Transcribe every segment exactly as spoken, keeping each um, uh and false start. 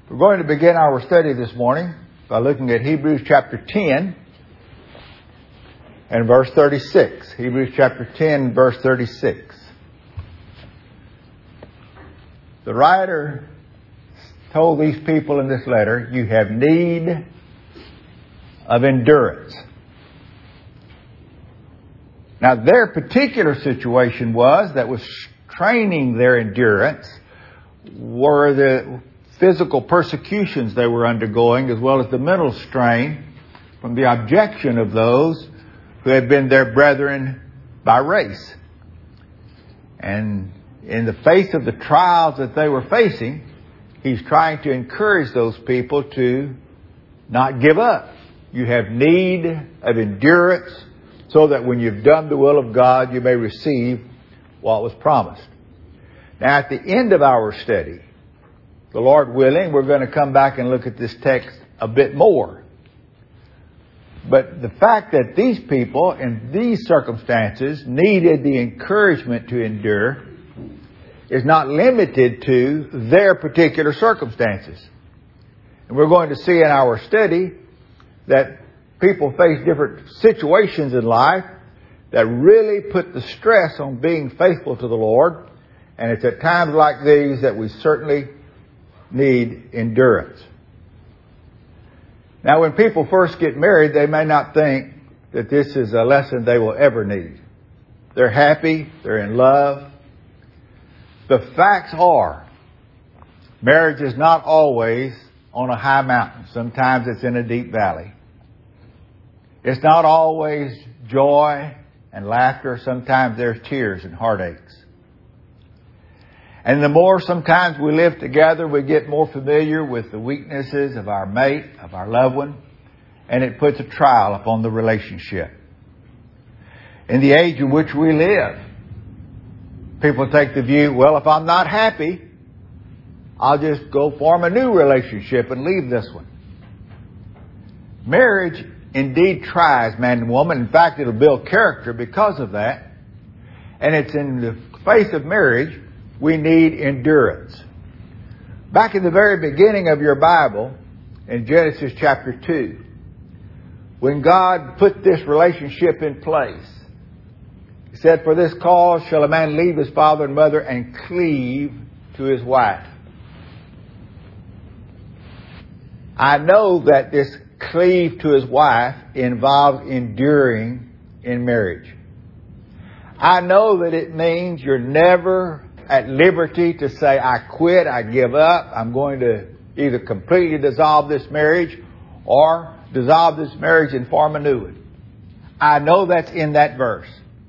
We're going to begin our study this morning by looking at Hebrews chapter ten and verse thirty-six. Hebrews chapter ten, verse thirty-six. The writer told these people in this letter, you have need of endurance. Now, their particular situation was that was training their endurance were the physical persecutions they were undergoing, as well as the mental strain from the objection of those who had been their brethren by race. And in the face of the trials that they were facing, he's trying to encourage those people to not give up. You have need of endurance so that when you've done the will of God, you may receive what was promised. Now, at the end of our study, the Lord willing, we're going to come back and look at this text a bit more. But the fact that these people in these circumstances needed the encouragement to endure is not limited to their particular circumstances. And we're going to see in our study that people face different situations in life that really put the stress on being faithful to the Lord. And it's at times like these that we certainly need endurance. Now, when people first get married, they may not think that this is a lesson they will ever need. They're happy. They're in love. The facts are, marriage is not always on a high mountain. Sometimes it's in a deep valley. It's not always joy and laughter. Sometimes there's tears and heartaches. And the more sometimes we live together, we get more familiar with the weaknesses of our mate, of our loved one, and it puts a trial upon the relationship. In the age in which we live, people take the view, well, if I'm not happy, I'll just go form a new relationship and leave this one. Marriage indeed tries man and woman. In fact, it'll build character because of that. And it's in the face of marriage we need endurance. Back in the very beginning of your Bible, in Genesis chapter two, when God put this relationship in place, He said, for this cause shall a man leave his father and mother and cleave to his wife. I know that this cleave to his wife involves enduring in marriage. I know that it means you're never at liberty to say, I quit, I give up, I'm going to either completely dissolve this marriage or dissolve this marriage and form a new one. I know that's in that verse.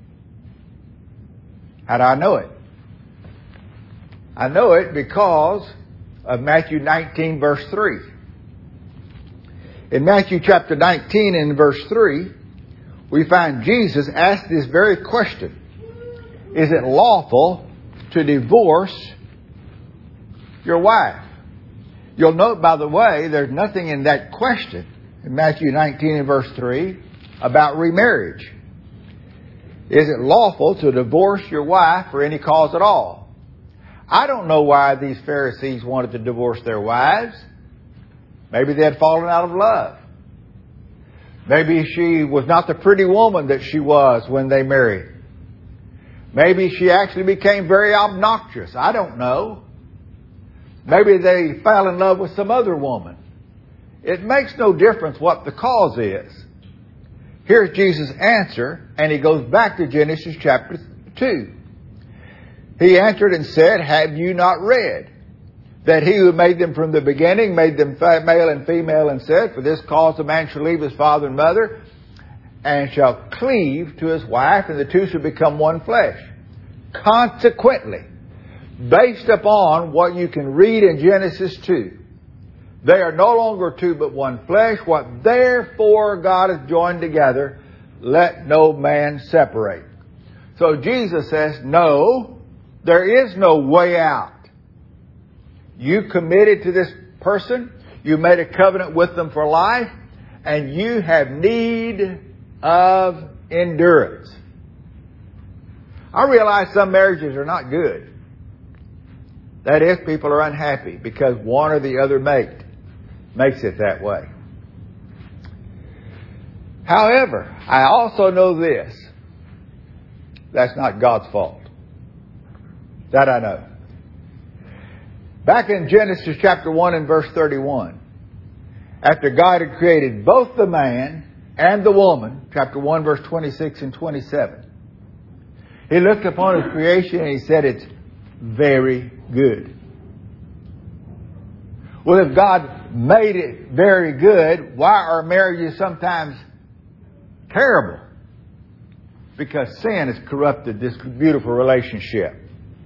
How do I know it? I know it because of Matthew nineteen, verse three. In Matthew chapter nineteen and verse three, we find Jesus asked this very question. Is it lawful to divorce your wife? You'll note, by the way, there's nothing in that question in Matthew nineteen and verse three about remarriage. Is it lawful to divorce your wife for any cause at all? I don't know why these Pharisees wanted to divorce their wives. Maybe they had fallen out of love. Maybe she was not the pretty woman that she was when they married. Maybe she actually became very obnoxious. I don't know. Maybe they fell in love with some other woman. It makes no difference what the cause is. Here's Jesus' answer, and he goes back to Genesis chapter two. He answered and said, have you not read that he who made them from the beginning made them male and female, and said, for this cause a man shall leave his father and mother and shall cleave to his wife, and the two shall become one flesh. Consequently, based upon what you can read in Genesis two, they are no longer two but one flesh. What therefore God has joined together, let no man separate. So Jesus says, no, there is no way out. You committed to this person, you made a covenant with them for life, and you have need of endurance. I realize some marriages are not good. That is, people are unhappy because one or the other mate makes it that way. However, I also know this. That's not God's fault. That I know. Back in Genesis chapter one and verse thirty-one, after God had created both the man and the woman, chapter one verse twenty-six and twenty-seven, He looked upon His creation and He said, it's very good. Well, if God made it very good, why are marriages sometimes terrible? Because sin has corrupted this beautiful relationship.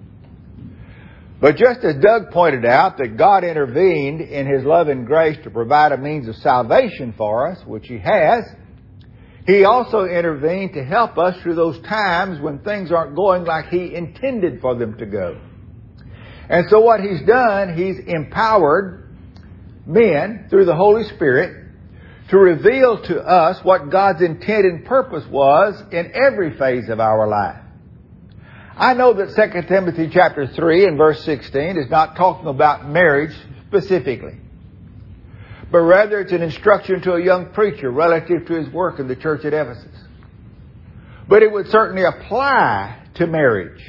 But just as Doug pointed out that God intervened in His love and grace to provide a means of salvation for us, which He has, He also intervened to help us through those times when things aren't going like He intended for them to go. And so what He's done, He's empowered men through the Holy Spirit to reveal to us what God's intent and purpose was in every phase of our life. I know that Second Timothy chapter three and verse sixteen is not talking about marriage specifically, but rather it's an instruction to a young preacher relative to his work in the church at Ephesus. But it would certainly apply to marriage.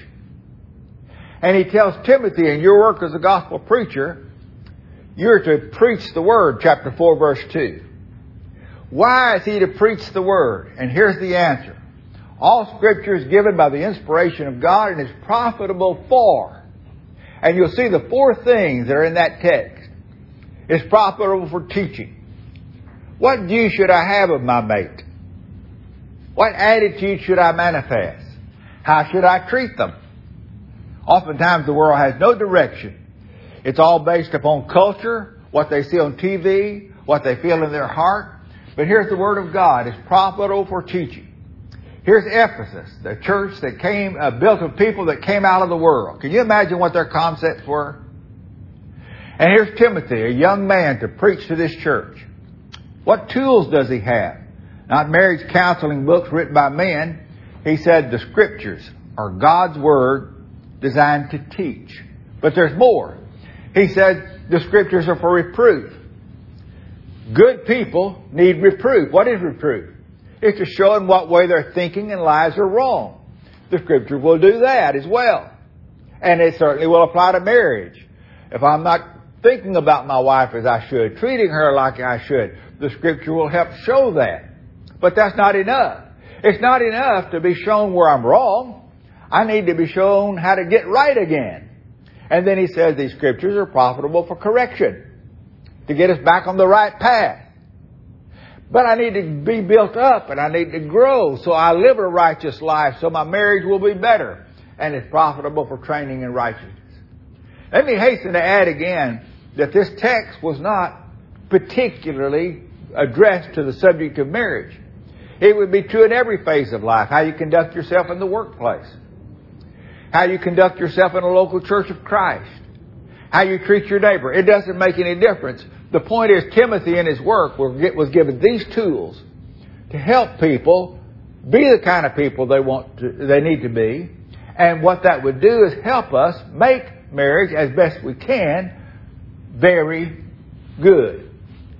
And he tells Timothy, in your work as a gospel preacher, you're to preach the word, chapter four, verse two. Why is he to preach the word? And here's the answer. All Scripture is given by the inspiration of God and is profitable for. And you'll see the four things that are in that text. It's profitable for teaching. What view should I have of my mate? What attitude should I manifest? How should I treat them? Oftentimes the world has no direction. It's all based upon culture, what they see on T V, what they feel in their heart. But here's the Word of God. It's profitable for teaching. Here's Ephesus, the church that came, uh, built of people that came out of the world. Can you imagine what their concepts were? And here's Timothy, a young man, to preach to this church. What tools does he have? Not marriage counseling books written by men. He said the Scriptures are God's Word designed to teach. But there's more. He said the Scriptures are for reproof. Good people need reproof. What is reproof? It's to show them what way their thinking and lives are wrong. The Scripture will do that as well. And it certainly will apply to marriage. If I'm not thinking about my wife as I should, treating her like I should, the Scripture will help show that. But that's not enough. It's not enough to be shown where I'm wrong. I need to be shown how to get right again. And then he says these Scriptures are profitable for correction, to get us back on the right path. But I need to be built up and I need to grow so I live a righteous life so my marriage will be better. And it's profitable for training in righteousness. Let me hasten to add again that this text was not particularly addressed to the subject of marriage. It would be true in every phase of life. How you conduct yourself in the workplace. How you conduct yourself in a local church of Christ. How you treat your neighbor. It doesn't make any difference. The point is, Timothy in his work was given these tools to help people be the kind of people they want to, they need to be. And what that would do is help us make marriage, as best we can, very good.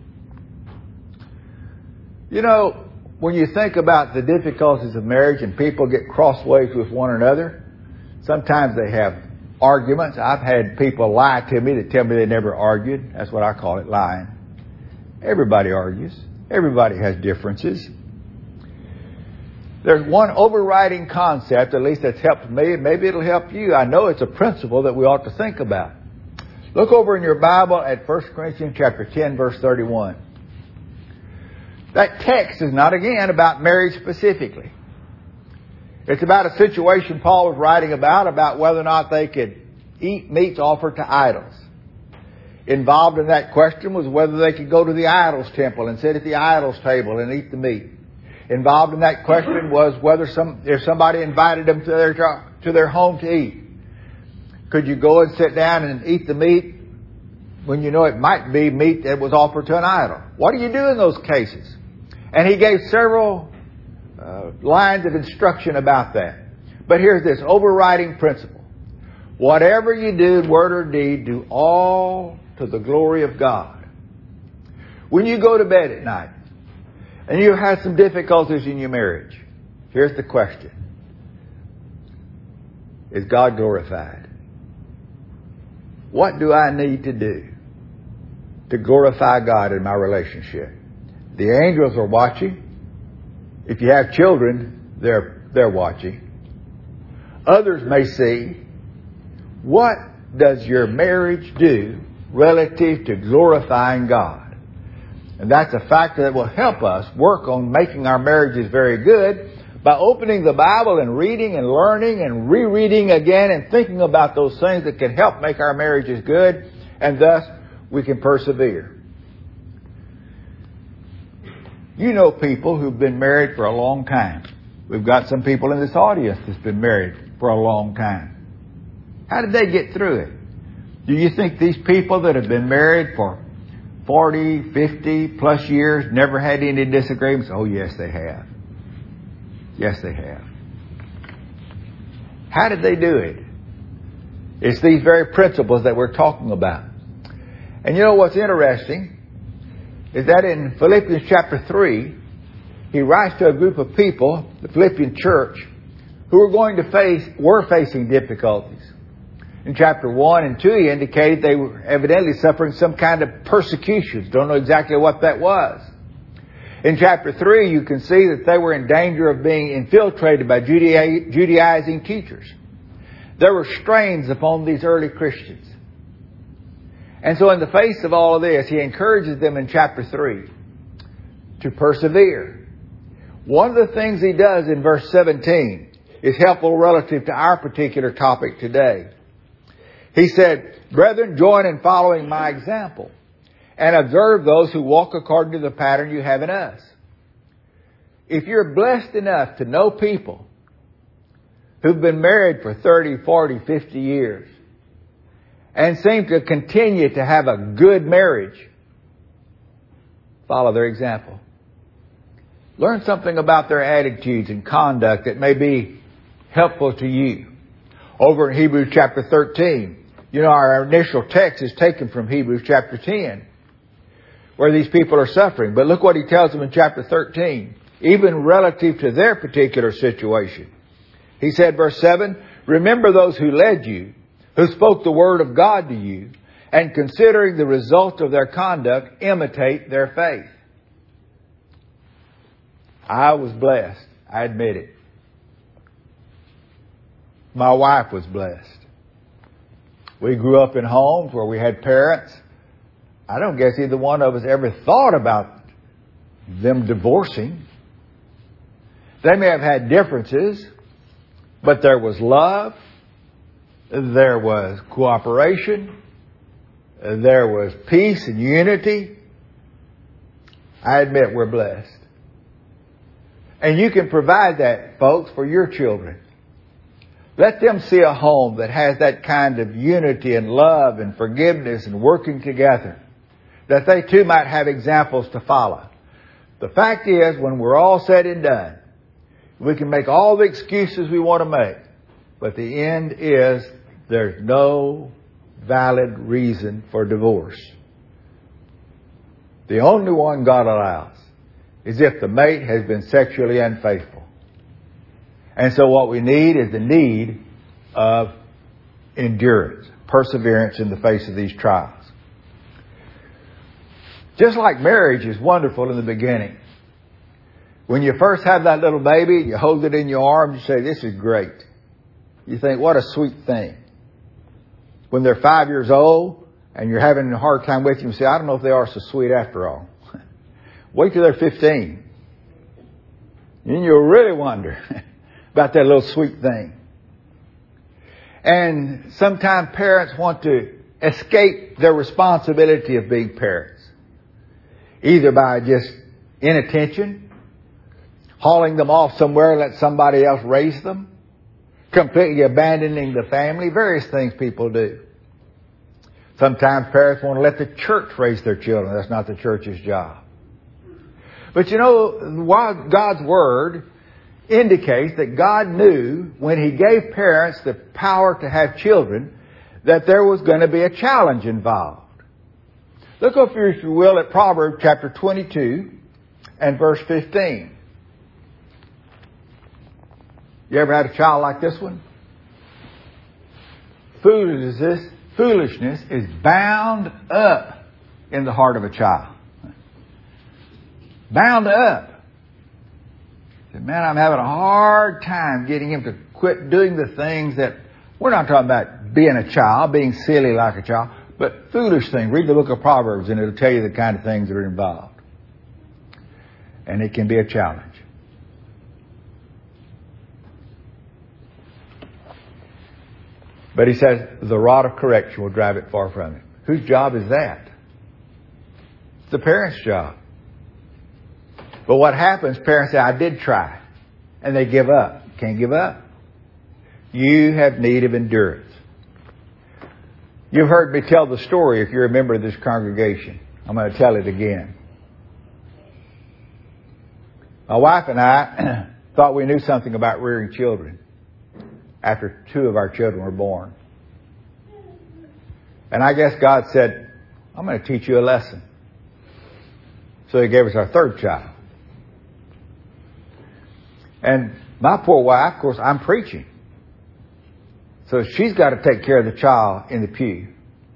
You know, when you think about the difficulties of marriage and people get crossways with one another, sometimes they have arguments. I've had people lie to me that tell me they never argued. That's what I call it, lying. Everybody argues. Everybody has differences. There's one overriding concept, at least that's helped me, and maybe it'll help you. I know it's a principle that we ought to think about. Look over in your Bible at First Corinthians chapter ten, verse thirty-one. That text is not, again, about marriage specifically. It's about a situation Paul was writing about, about whether or not they could eat meats offered to idols. Involved in that question was whether they could go to the idols temple and sit at the idols table and eat the meat. Involved in that question was whether some, if somebody invited them to their, to their home to eat. Could you go and sit down and eat the meat when you know it might be meat that was offered to an idol? What do you do in those cases? And he gave several Uh, lines of instruction about that. But here's this overriding principle. Whatever you do, in word or deed, do all to the glory of God. When you go to bed at night and you have some difficulties in your marriage, here's the question. Is God glorified? What do I need to do to glorify God in my relationship? The angels are watching. If you have children, they're, they're watching. Others may see. What does your marriage do relative to glorifying God? And that's a factor that will help us work on making our marriages very good by opening the Bible and reading and learning and rereading again and thinking about those things that can help make our marriages good, and thus we can persevere. You know people who've been married for a long time. We've got some people in this audience that's been married for a long time. How did they get through it? Do you think these people that have been married for forty, fifty plus years never had any disagreements? Oh, yes, they have. Yes, they have. How did they do it? It's these very principles that we're talking about. And you know what's interesting is that in Philippians chapter three, he writes to a group of people, the Philippian church, who were going to face, were facing difficulties. In chapter one and two, he indicated they were evidently suffering some kind of persecutions. Don't know exactly what that was. In chapter three, you can see that they were in danger of being infiltrated by Judea- Judaizing teachers. There were strains upon these early Christians. And so in the face of all of this, he encourages them in chapter three to persevere. One of the things he does in verse seventeen is helpful relative to our particular topic today. He said, "Brethren, join in following my example, and observe those who walk according to the pattern you have in us." If you're blessed enough to know people who've been married for thirty, forty, fifty years and seem to continue to have a good marriage, follow their example. Learn something about their attitudes and conduct that may be helpful to you. Over in Hebrews chapter thirteen, you know, our initial text is taken from Hebrews chapter ten, where these people are suffering. But look what he tells them in chapter thirteen, even relative to their particular situation. He said, verse seven, "Remember those who led you, who spoke the word of God to you, and considering the result of their conduct, imitate their faith." I was blessed. I admit it. My wife was blessed. We grew up in homes where we had parents. I don't guess either one of us ever thought about them divorcing. They may have had differences, but there was love, there was cooperation, there was peace and unity. I admit we're blessed. And you can provide that, folks, for your children. Let them see a home that has that kind of unity and love and forgiveness and working together, that they too might have examples to follow. The fact is, when we're all said and done, we can make all the excuses we want to make, but the end is there's no valid reason for divorce. The only one God allows is if the mate has been sexually unfaithful. And so what we need is the need of endurance, perseverance in the face of these trials. Just like marriage is wonderful in the beginning. When you first have that little baby, you hold it in your arms, you say, "This is great." You think, what a sweet thing. When they're five years old and you're having a hard time with them, you say, "I don't know if they are so sweet after all." Wait till they're fifteen. Then you'll really wonder about that little sweet thing. And sometimes parents want to escape their responsibility of being parents, either by just inattention, hauling them off somewhere and let somebody else raise them, completely abandoning the family, various things people do. Sometimes parents want to let the church raise their children. That's not the church's job. But you know, God's Word indicates that God knew when He gave parents the power to have children that there was going to be a challenge involved. Look up here, if you will, at Proverbs chapter twenty-two and verse fifteen. You ever had a child like this one? Foolishness, foolishness is bound up in the heart of a child. Bound up. Said, man, I'm having a hard time getting him to quit doing the things that, we're not talking about being a child, being silly like a child, but foolish things. Read the book of Proverbs and it'll tell you the kind of things that are involved. And it can be a challenge. But he says, the rod of correction will drive it far from him. Whose job is that? It's the parent's job. But what happens, parents say, I did try. And they give up. Can't give up. You have need of endurance. You've heard me tell the story if you're a member of this congregation. I'm going to tell it again. My wife and I thought we knew something about rearing children after two of our children were born. And I guess God said, I'm going to teach you a lesson. So He gave us our third child. And my poor wife, of course, I'm preaching. So she's got to take care of the child in the pew.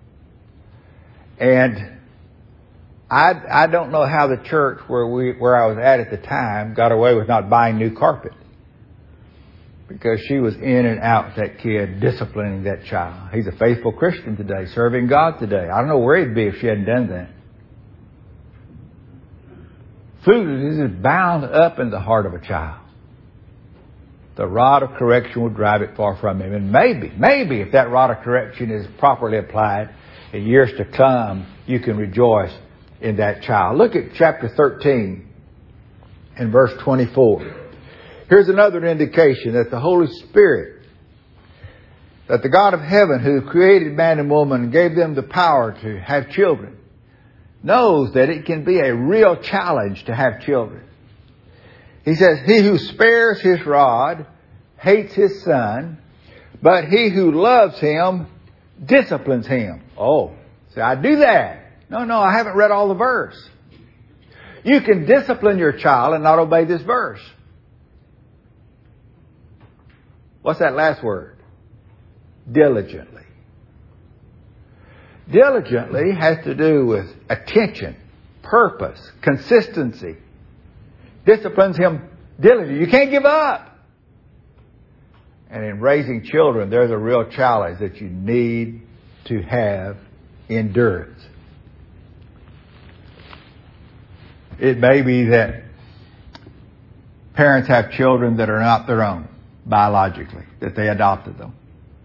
And I, I don't know how the church where we where I was at at the time got away with not buying new carpet. Because she was in and out with that kid, disciplining that child. He's a faithful Christian today, serving God today. I don't know where he'd be if she hadn't done that. Foolishness is bound up in the heart of a child. The rod of correction will drive it far from him. And maybe, maybe if that rod of correction is properly applied, in years to come, you can rejoice in that child. Look at chapter thirteen and verse twenty-four. Here's another indication that the Holy Spirit, that the God of heaven who created man and woman and gave them the power to have children, knows that it can be a real challenge to have children. He says, he who spares his rod hates his son, but he who loves him disciplines him. Oh, see, I do that. No, no, I haven't read all the verse. You can discipline your child and not obey this verse. What's that last word? Diligently. Diligently has to do with attention, purpose, consistency. Disciplines him diligently. You can't give up. And in raising children, there's a real challenge that you need to have endurance. It may be that parents have children that are not their own biologically, that they adopted them.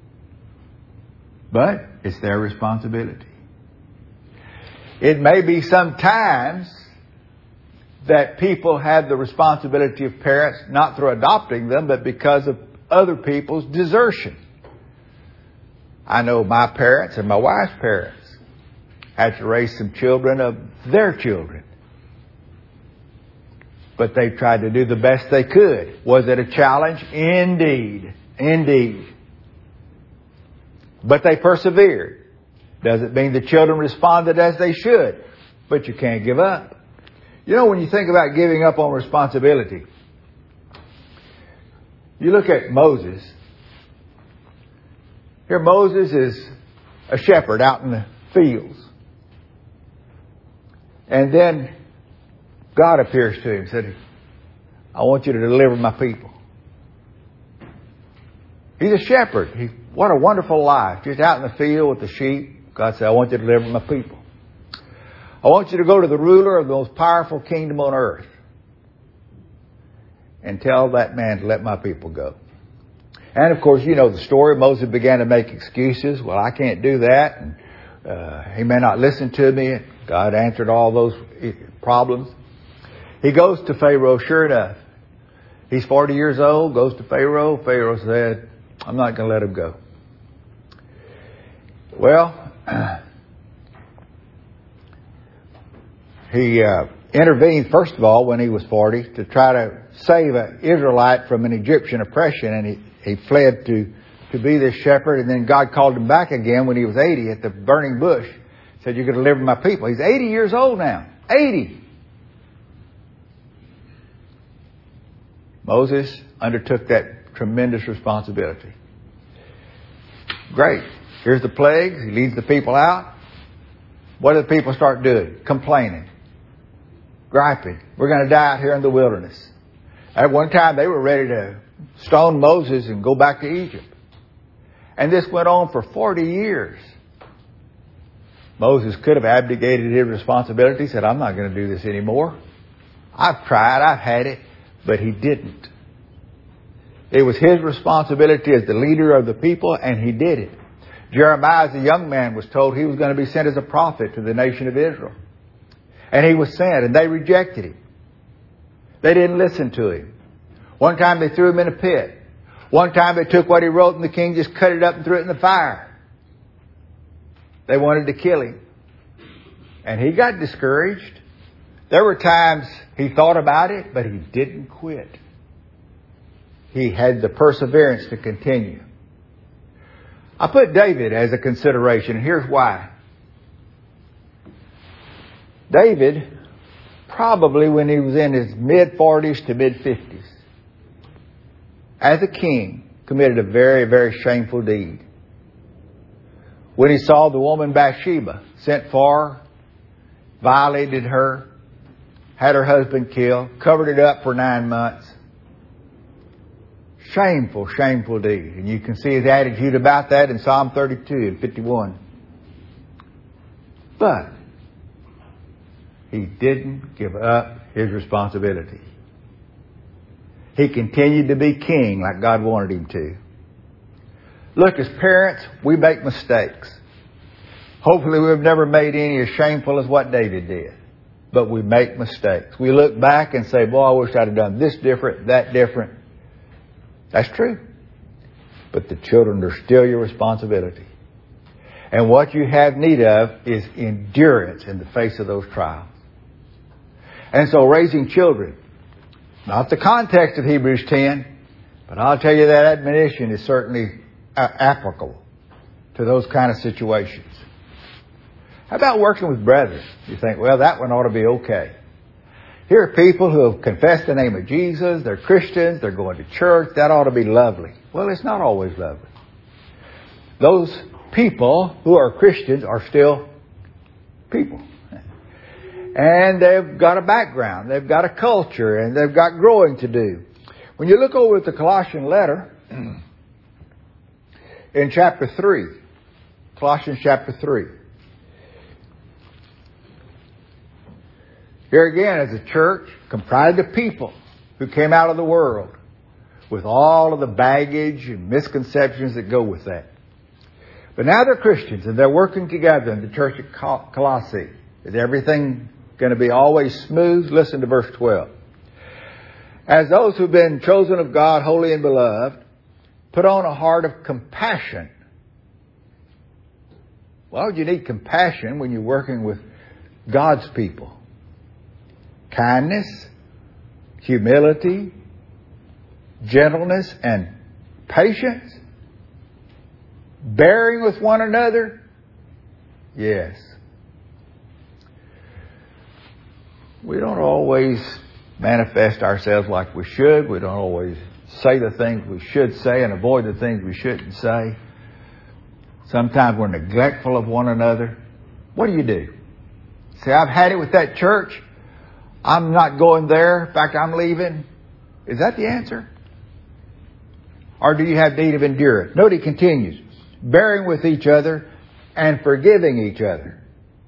But it's their responsibility. It may be sometimes that people have the responsibility of parents not through adopting them, but because of other people's desertion. I know my parents and my wife's parents had to raise some children of their children. But they tried to do the best they could. Was it a challenge? Indeed. Indeed. But they persevered. Doesn't mean the children responded as they should. But you can't give up. You know, when you think about giving up on responsibility, you look at Moses. Here Moses is a shepherd out in the fields. And then God appears to him and said, I want you to deliver my people. He's a shepherd. He, what a wonderful life. Just out in the field with the sheep. God said, I want you to deliver my people. I want you to go to the ruler of the most powerful kingdom on earth and tell that man to let my people go. And of course, you know the story. Moses began to make excuses. Well, I can't do that. And, uh, he may not listen to me. God answered all those problems. He goes to Pharaoh, sure enough. He's forty years old, goes to Pharaoh. Pharaoh said, I'm not going to let him go. Well, he uh, intervened, first of all, when he was forty, to try to save an Israelite from an Egyptian oppression, and he, he fled to, to be this shepherd, and then God called him back again when he was eighty at the burning bush. Said, "You're going to deliver my people." He's eighty years old now. eighty. Moses undertook that tremendous responsibility. Great. Here's the plagues. He leads the people out. What do the people start doing? Complaining. Griping. We're going to die out here in the wilderness. At one time, they were ready to stone Moses and go back to Egypt. And this went on for forty years. Moses could have abdicated his responsibility, said, "I'm not going to do this anymore. I've tried, I've had it," but he didn't. It was his responsibility as the leader of the people, and he did it. Jeremiah, as a young man, was told he was going to be sent as a prophet to the nation of Israel. And he was sent, and they rejected him. They didn't listen to him. One time they threw him in a pit. One time they took what he wrote, and the king just cut it up and threw it in the fire. They wanted to kill him. And he got discouraged. There were times he thought about it, but he didn't quit. He had the perseverance to continue. I put David as a consideration. Here's why. David, probably when he was in his mid-forties to mid-fifties, as a king, committed a very, very shameful deed. When he saw the woman Bathsheba sent for, violated her, had her husband killed, covered it up for nine months. Shameful, shameful deed. And you can see his attitude about that in Psalm thirty-two and fifty-one. But he didn't give up his responsibility. He continued to be king like God wanted him to. Look, as parents, we make mistakes. Hopefully we've never made any as shameful as what David did. But we make mistakes. We look back and say, "Boy, I wish I'd have done this different, that different." That's true. But the children are still your responsibility. And what you have need of is endurance in the face of those trials. And so raising children, not the context of Hebrews ten, but I'll tell you that admonition is certainly applicable to those kind of situations. How about working with brethren? You think, well, that one ought to be okay. Here are people who have confessed the name of Jesus. They're Christians. They're going to church. That ought to be lovely. Well, it's not always lovely. Those people who are Christians are still people. And they've got a background. They've got a culture. And they've got growing to do. When you look over at the Colossian letter, in chapter three, Colossians chapter three, here again is a church comprised of people who came out of the world with all of the baggage and misconceptions that go with that. But now they're Christians and they're working together in the church at Colossae. Is everything going to be always smooth? Listen to verse twelve. As those who've been chosen of God, holy and beloved, put on a heart of compassion. Well, you need compassion when you're working with God's people. Kindness, humility, gentleness, and patience. Bearing with one another. Yes. We don't always manifest ourselves like we should. We don't always say the things we should say and avoid the things we shouldn't say. Sometimes we're neglectful of one another. What do you do? Say, I've had it with that church. I'm not going there. In fact, I'm leaving. Is that the answer? Or do you have need of endurance? Note he continues. Bearing with each other and forgiving each other.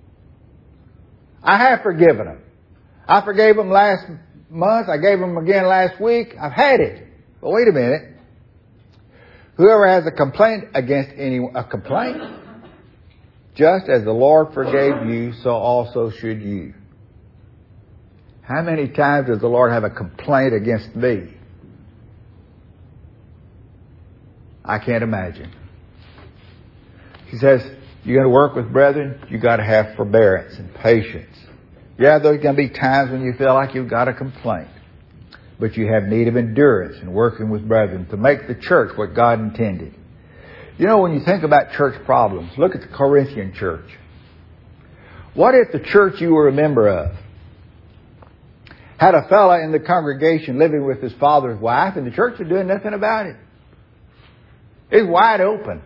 I have forgiven them. I forgave them last month. I gave them again last week. I've had it. But wait a minute. Whoever has a complaint against anyone, a complaint, just as the Lord forgave you, so also should you. How many times does the Lord have a complaint against me? I can't imagine. He says, you're going to work with brethren, you got to have forbearance and patience. Yeah, there's going to be times when you feel like you've got a complaint. But you have need of endurance and working with brethren to make the church what God intended. You know, when you think about church problems, look at the Corinthian church. What if the church you were a member of had a fella in the congregation living with his father's wife and the church was doing nothing about it? It's wide open.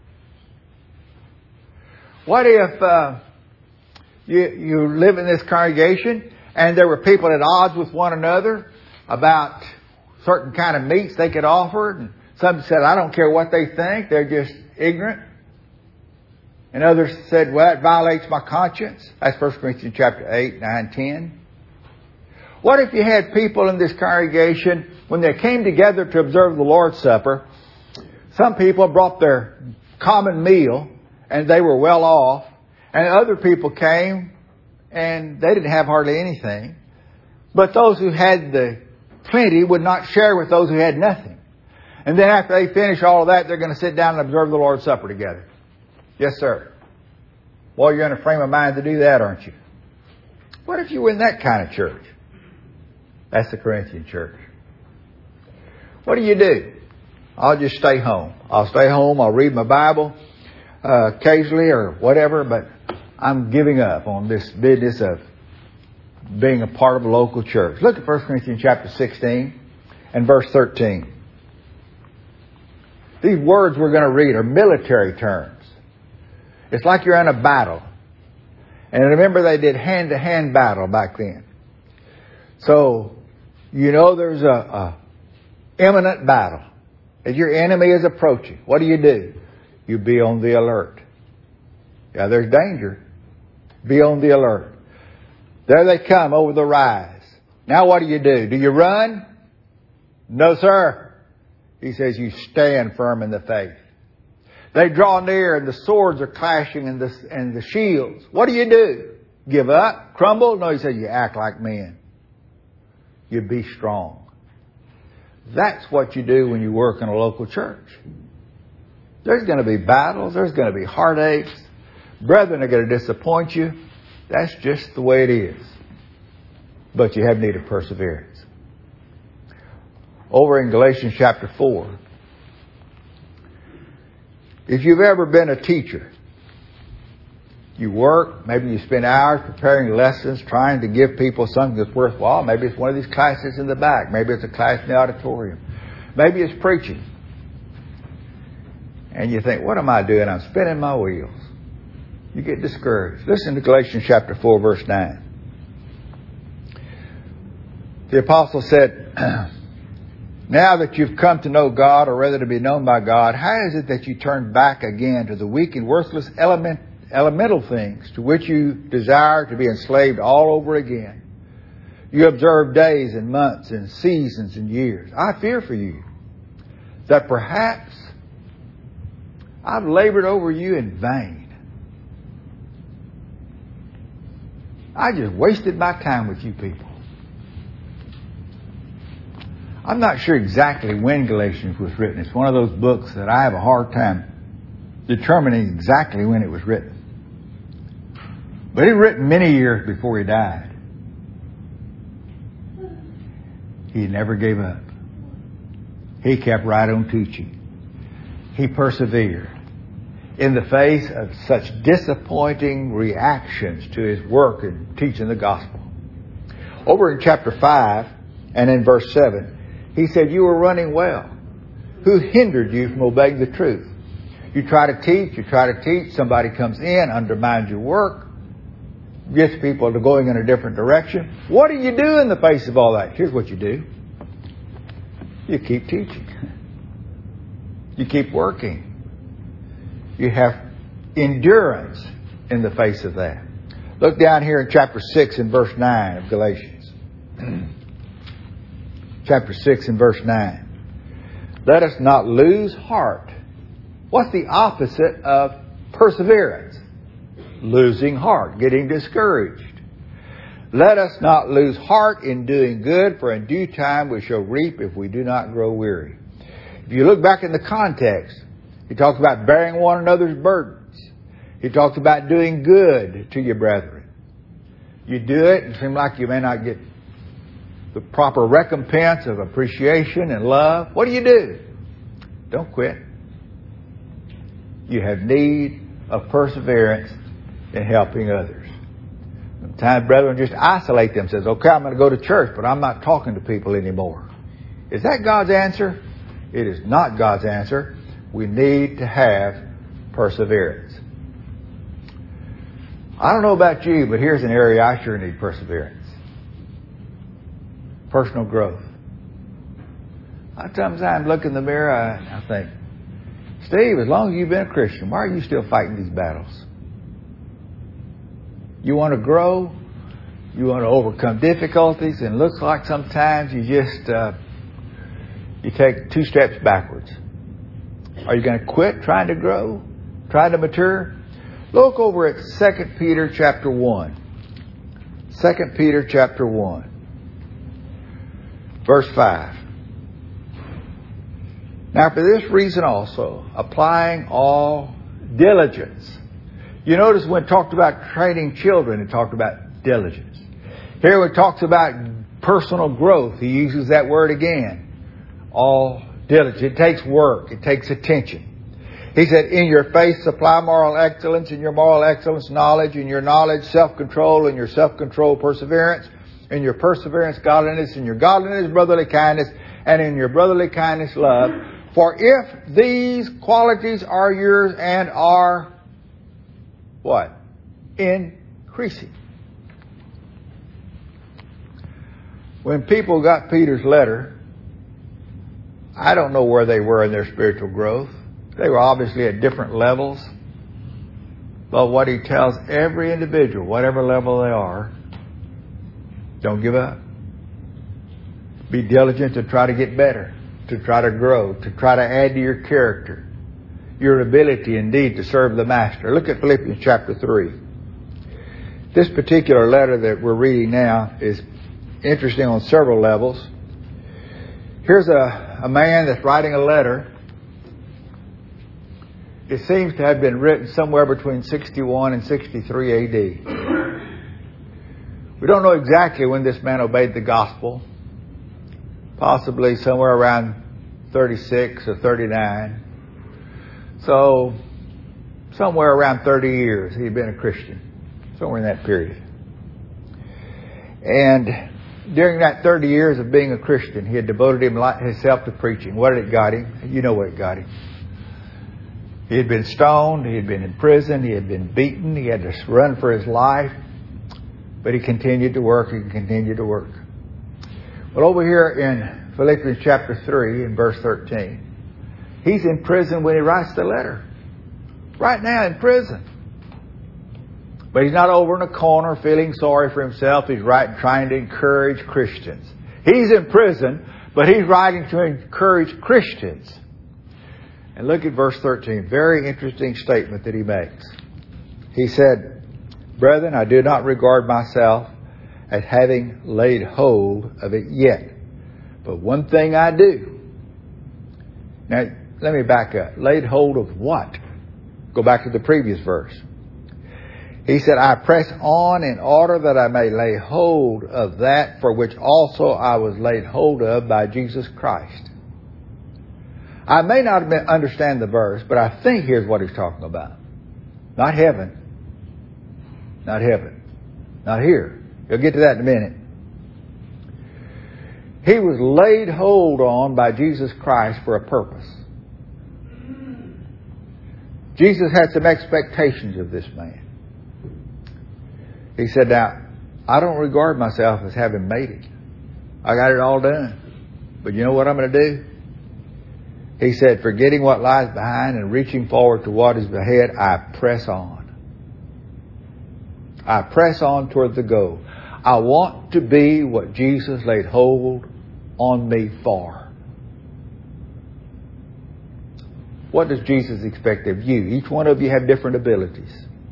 What if uh, you, you live in this congregation and there were people at odds with one another about certain kind of meats they could offer, and some said, I don't care what they think, they're just ignorant. And others said, well, it violates my conscience. That's First Corinthians chapter eight, nine, ten. What if you had people in this congregation, when they came together to observe the Lord's Supper, some people brought their common meal and they were well off, and other people came and they didn't have hardly anything. But those who had the plenty would not share with those who had nothing. And then after they finish all of that, they're going to sit down and observe the Lord's Supper together. Yes, sir. Well, you're in a frame of mind to do that, aren't you? What if you were in that kind of church? That's the Corinthian church. What do you do? I'll just stay home. I'll stay home. I'll read my Bible uh, occasionally or whatever, but I'm giving up on this business of being a part of a local church. Look at First Corinthians chapter sixteen and verse thirteen. These words we're going to read are military terms. It's like you're in a battle. And remember, they did hand-to-hand battle back then. So, you know there's a, a imminent battle. As your enemy is approaching, what do you do? You be on the alert. Yeah, there's danger. Be on the alert. There they come over the rise. Now what do you do? Do you run? No, sir. He says you stand firm in the faith. They draw near and the swords are clashing and the, and the shields. What do you do? Give up? Crumble? No, he says you act like men. You be strong. That's what you do when you work in a local church. There's going to be battles. There's going to be heartaches. Brethren are going to disappoint you. That's just the way it is. But you have need of perseverance. Over in Galatians chapter four, if you've ever been a teacher, you work, maybe you spend hours preparing lessons, trying to give people something that's worthwhile. Maybe it's one of these classes in the back. Maybe it's a class in the auditorium. Maybe it's preaching. And you think, what am I doing? I'm spinning my wheels. You get discouraged. Listen to Galatians chapter four, verse nine. The apostle said, now that you've come to know God, or rather to be known by God, how is it that you turn back again to the weak and worthless element, elemental things to which you desire to be enslaved all over again? You observe days and months and seasons and years. I fear for you that perhaps I've labored over you in vain. I just wasted my time with you people. I'm not sure exactly when Galatians was written. It's one of those books that I have a hard time determining exactly when it was written. But it was written many years before he died. He never gave up. He kept right on teaching. He persevered in the face of such disappointing reactions to his work in teaching the gospel. Over in chapter five and in verse seven, he said, you were running well. Who hindered you from obeying the truth? You try to teach, you try to teach, somebody comes in, undermines your work, gets people to going in a different direction. What do you do in the face of all that? Here's what you do. You keep teaching. You keep working. You have endurance in the face of that. Look down here in chapter six and verse nine of Galatians. Chapter six and verse nine. Let us not lose heart. What's the opposite of perseverance? Losing heart, getting discouraged. Let us not lose heart in doing good, for in due time we shall reap if we do not grow weary. If you look back in the context, he talks about bearing one another's burdens. He talks about doing good to your brethren. You do it and it seems like you may not get the proper recompense of appreciation and love. What do you do? Don't quit. You have need of perseverance in helping others. Sometimes brethren just isolate themselves. Okay, I'm going to go to church, but I'm not talking to people anymore. Is that God's answer? It is not God's answer. We need to have perseverance. I don't know about you, but here's an area I sure need perseverance. Personal growth. Sometimes I look in the mirror, I, I think, Steve, as long as you've been a Christian, why are you still fighting these battles? You want to grow, you want to overcome difficulties, and it looks like sometimes you just uh, you take two steps backwards. Are you going to quit trying to grow, trying to mature? Look over at Second Peter chapter one. Second Peter chapter one. Verse five. Now for this reason also, applying all diligence. You notice when it talked about training children, it talked about diligence. Here when it talks about personal growth, he uses that word again. All diligence. It takes work. It takes attention. He said, in your faith supply moral excellence, in your moral excellence knowledge, in your knowledge self-control, in your self-control perseverance, in your perseverance godliness, in your godliness brotherly kindness, and in your brotherly kindness love. For if these qualities are yours and are what? Increasing. When people got Peter's letter, I don't know where they were in their spiritual growth. They were obviously at different levels. But what he tells every individual, whatever level they are, don't give up. Be diligent to try to get better, to try to grow, to try to add to your character, your ability indeed to serve the Master. Look at Philippians chapter three. This particular letter that we're reading now is interesting on several levels. Here's a, a man that's writing a letter. It seems to have been written somewhere between sixty-one and sixty-three A D. We don't know exactly when this man obeyed the gospel. Possibly somewhere around thirty-six or thirty-nine. So, somewhere around thirty years he'd been a Christian. Somewhere in that period. And during that thirty years of being a Christian, he had devoted himself to preaching. What did it got him? You know what it got him. He had been stoned. He had been in prison. He had been beaten. He had to run for his life. But he continued to work. He continued to work. Well, over here in Philippians chapter three and verse thirteen, he's in prison when he writes the letter. Right now in prison. But he's not over in a corner feeling sorry for himself. He's writing, trying to encourage Christians. He's in prison, but he's writing to encourage Christians. And look at verse thirteen. Very interesting statement that he makes. He said, Brethren, I do not regard myself as having laid hold of it yet. But one thing I do. Now, let me back up. Laid hold of what? Go back to the previous verse. He said, I press on in order that I may lay hold of that for which also I was laid hold of by Jesus Christ. I may not understand the verse, but I think here's what he's talking about. Not heaven. Not heaven. Not here. You'll get to that in a minute. He was laid hold on by Jesus Christ for a purpose. Jesus had some expectations of this man. He said, now, I don't regard myself as having made it. I got it all done. But you know what I'm going to do? He said, forgetting what lies behind and reaching forward to what is ahead, I press on. I press on toward the goal. I want to be what Jesus laid hold on me for. What does Jesus expect of you? Each one of you have different abilities.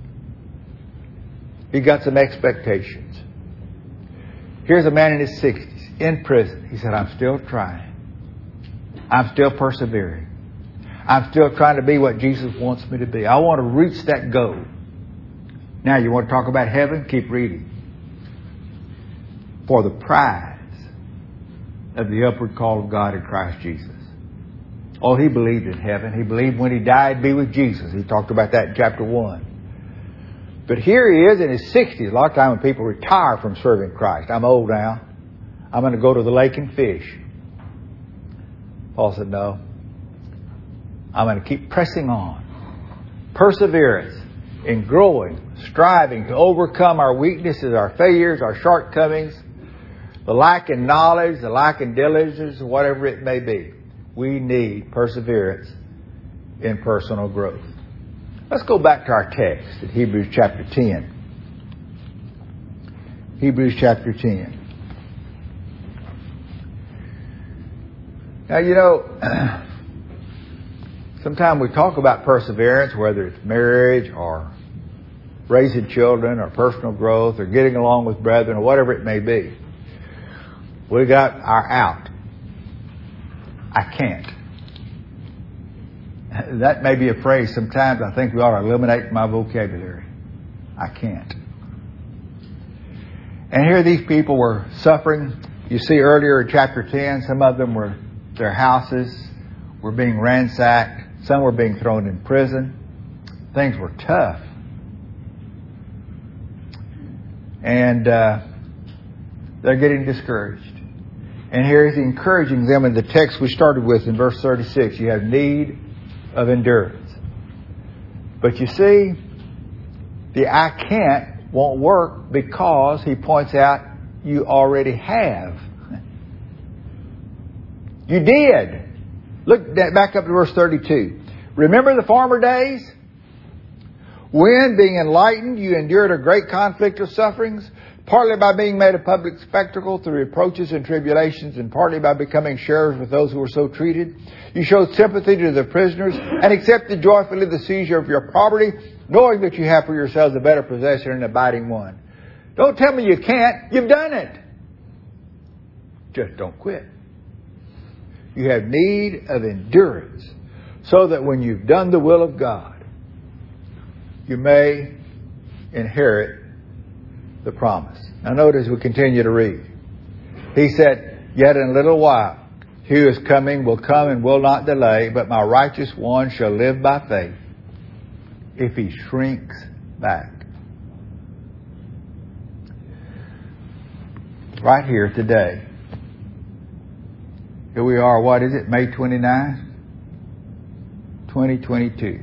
He got some expectations. Here's a man in his sixties, in prison. He said, I'm still trying. I'm still persevering. I'm still trying to be what Jesus wants me to be. I want to reach that goal. Now, you want to talk about heaven? Keep reading. for the prize of the upward call of God in Christ Jesus. Oh, he believed in heaven. He believed when he died, be with Jesus. He talked about that in chapter one. But here he is in his sixties. A lot of times when people retire from serving Christ. I'm old now. I'm going to go to the lake and fish. Paul said, no. I'm going to keep pressing on. Perseverance in growing, striving to overcome our weaknesses, our failures, our shortcomings, the lack in knowledge, the lack in diligence, whatever it may be. We need perseverance in personal growth. Let's go back to our text in Hebrews chapter ten. Hebrews chapter ten. Now, you know, sometimes we talk about perseverance, whether it's marriage or raising children or personal growth or getting along with brethren or whatever it may be. We got our out. I can't. That may be a phrase sometimes I think we ought to eliminate from my vocabulary. I can't. And here these people were suffering. You see earlier in chapter ten, some of them were, their houses were being ransacked. Some were being thrown in prison. Things were tough. And uh, they're getting discouraged. And here he's encouraging them in the text we started with in verse thirty-six. You have need of endurance. But you see, the I can't won't work because he points out you already have. You did. Look back up to verse thirty-two. Remember the former days? When, being enlightened, you endured a great conflict of sufferings, partly by being made a public spectacle through reproaches and tribulations, and partly by becoming sharers with those who were so treated. You showed sympathy to the prisoners and accepted joyfully the seizure of your property, knowing that you have for yourselves a better possession and abiding one. Don't tell me you can't. You've done it. Just don't quit. You have need of endurance so that when you've done the will of God, you may inherit the promise. Now notice we continue to read. He said, yet in a little while, he who is coming will come and will not delay, but my righteous one shall live by faith if he shrinks back. Right here today. Here we are, what is it, May twenty-ninth, twenty twenty-two.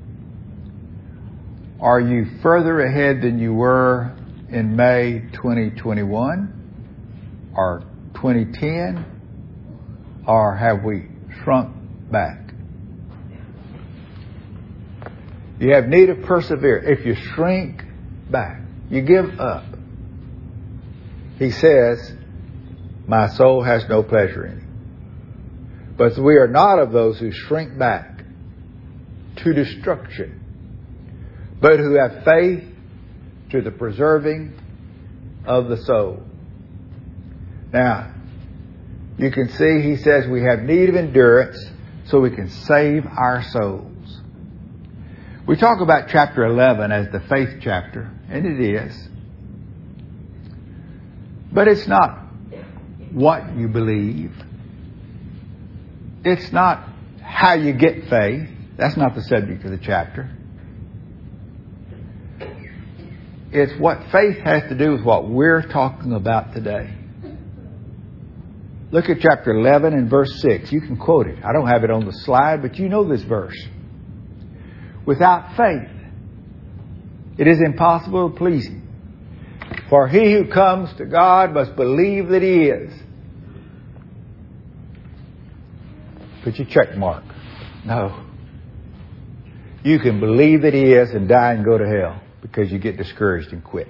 Are you further ahead than you were in May twenty twenty-one or twenty ten, or have we shrunk back? You have need of perseverance. If you shrink back, you give up. He says, my soul has no pleasure in it. But we are not of those who shrink back to destruction, but who have faith to the preserving of the soul. Now, you can see he says we have need of endurance so we can save our souls. We talk about chapter eleven as the faith chapter, and it is. But it's not what you believe. It's not how you get faith. That's not the subject of the chapter. It's what faith has to do with what we're talking about today. Look at chapter eleven and verse six. You can quote it. I don't have it on the slide, but you know this verse. Without faith, it is impossible to please Him. For he who comes to God must believe that He is. Put your check mark. No. You can believe that He is and die and go to hell because you get discouraged and quit.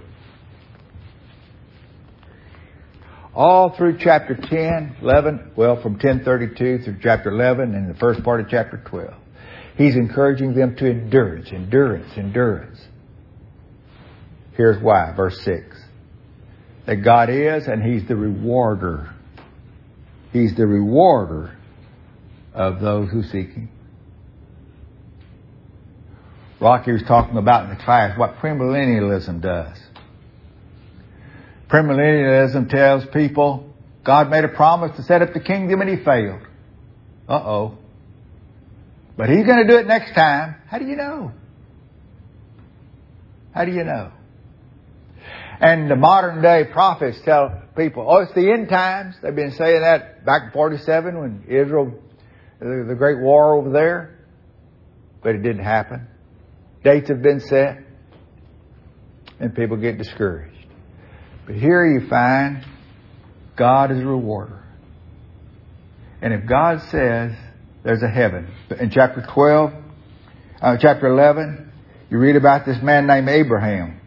All through chapter ten, eleven, well, from ten thirty-two through chapter eleven and the first part of chapter twelve, He's encouraging them to endurance, endurance, endurance. Here's why, verse six. That God is, and He's the rewarder. He's the rewarder of those who seek Him. Rocky was talking about in the class what premillennialism does. Premillennialism tells people God made a promise to set up the kingdom and He failed. Uh-oh. But He's going to do it next time. How do you know? How do you know? And the modern day prophets tell people, oh, it's the end times. They've been saying that back in forty-seven when Israel, the, the great war over there. But it didn't happen. Dates have been set. And people get discouraged. But here you find God is a rewarder. And if God says there's a heaven. In chapter twelve, uh, chapter eleven, you read about this man named Abraham.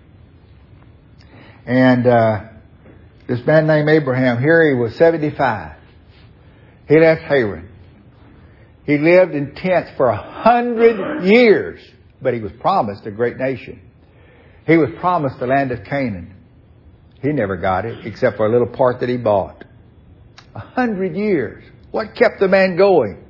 And uh, this man named Abraham, here he was seventy-five. He left Haran. He lived in tents for a hundred years. But he was promised a great nation. He was promised the land of Canaan. He never got it, except for a little part that he bought. A hundred years. What kept the man going?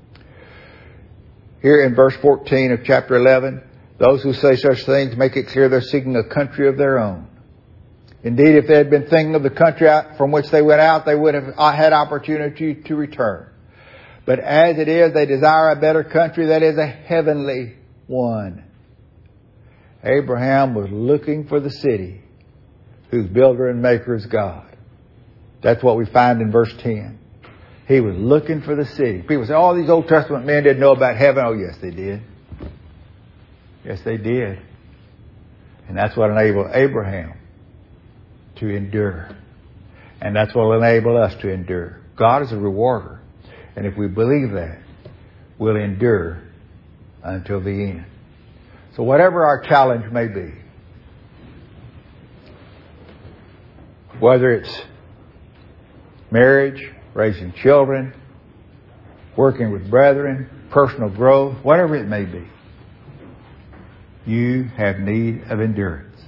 Here in verse fourteen of chapter eleven, those who say such things make it clear they're seeking a country of their own. Indeed, if they had been thinking of the country out from which they went out, they would have had opportunity to return. But as it is, they desire a better country, that is a heavenly one. Abraham was looking for the city whose builder and maker is God. That's what we find in verse ten. He was looking for the city. People say, oh, these Old Testament men didn't know about heaven. Oh, yes, they did. Yes, they did. And that's what enabled Abraham to endure. And that's what will enable us to endure. God is a rewarder. And if we believe that, we'll endure until the end. So whatever our challenge may be, whether it's marriage, raising children, working with brethren, personal growth, whatever it may be, you have need of endurance.